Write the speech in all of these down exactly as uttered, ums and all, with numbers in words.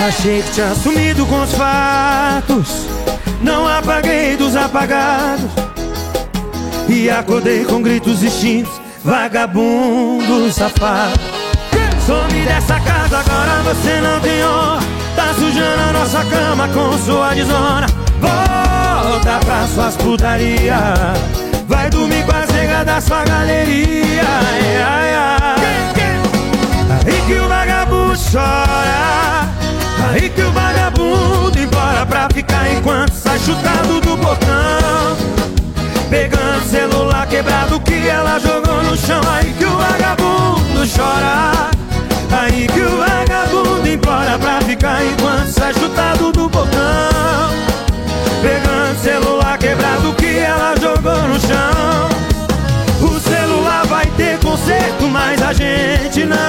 Achei que tinha sumido com os fatos, não apaguei dos apagados, e acordei com gritos distintos, vagabundo safado. Some dessa casa, agora você não tem honra, tá sujando a nossa cama com sua desonra. Volta pra suas putaria, vai dormir com as negas da sua galeria. Ai, ai, ai. Aí que o vagabundo chora, aí que o vagabundo implora pra ficar enquanto sai chutado do portão, pegando celular quebrado que ela jogou no chão. Aí que o vagabundo chora, aí que o vagabundo implora pra ficar enquanto sai chutado do portão, pegando celular quebrado que ela jogou no chão. O celular vai ter conserto, mas a gente não.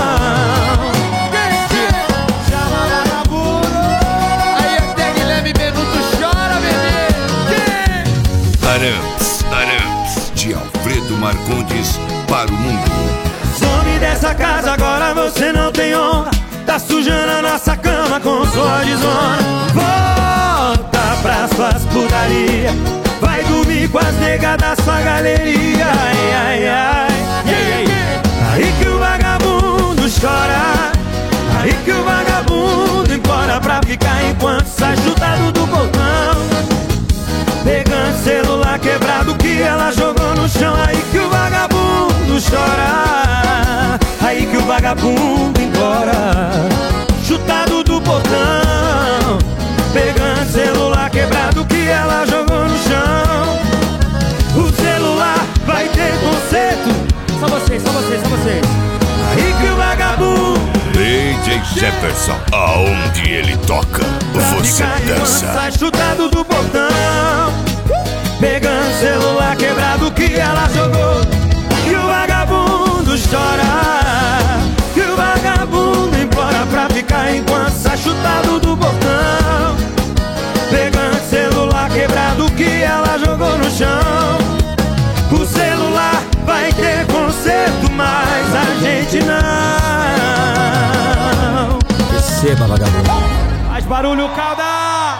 Chama vagabundo. Aí até Guilherme Benuto chora, bebê. Arantes, Arantes, de Alfredo Marcondes para o mundo. Some dessa casa, agora você não tem honra, tá sujando a nossa cama com sua desonra. Volta pra suas putaria, vai dormir com as negas da sua galeria. Ai, ai, ai. Aí que o vagabundo chora, aí que o vagabundo implora pra ficar enquanto sai chutado do portão, pegando celular quebrado que ela jogou no chão. Aí que o vagabundo chora, aí que o vagabundo implora, chutado do portão, pegando celular quebrado que ela jogou no chão. O celular vai ter conserto. Só vocês, só vocês, só vocês. Aí que o vagabundo D J Jefferson, aonde ele toca, você dança. Sai chutado do portão, pegando celular quebrado que ela jogou. Que o vagabundo chora, que o vagabundo implora pra ficar enquanto sai chutado do portão, pegando celular quebrado que ela jogou no chão. O celular vai ter conserto, mas a gente não. Receba, vagabundo. Faz barulho, calda!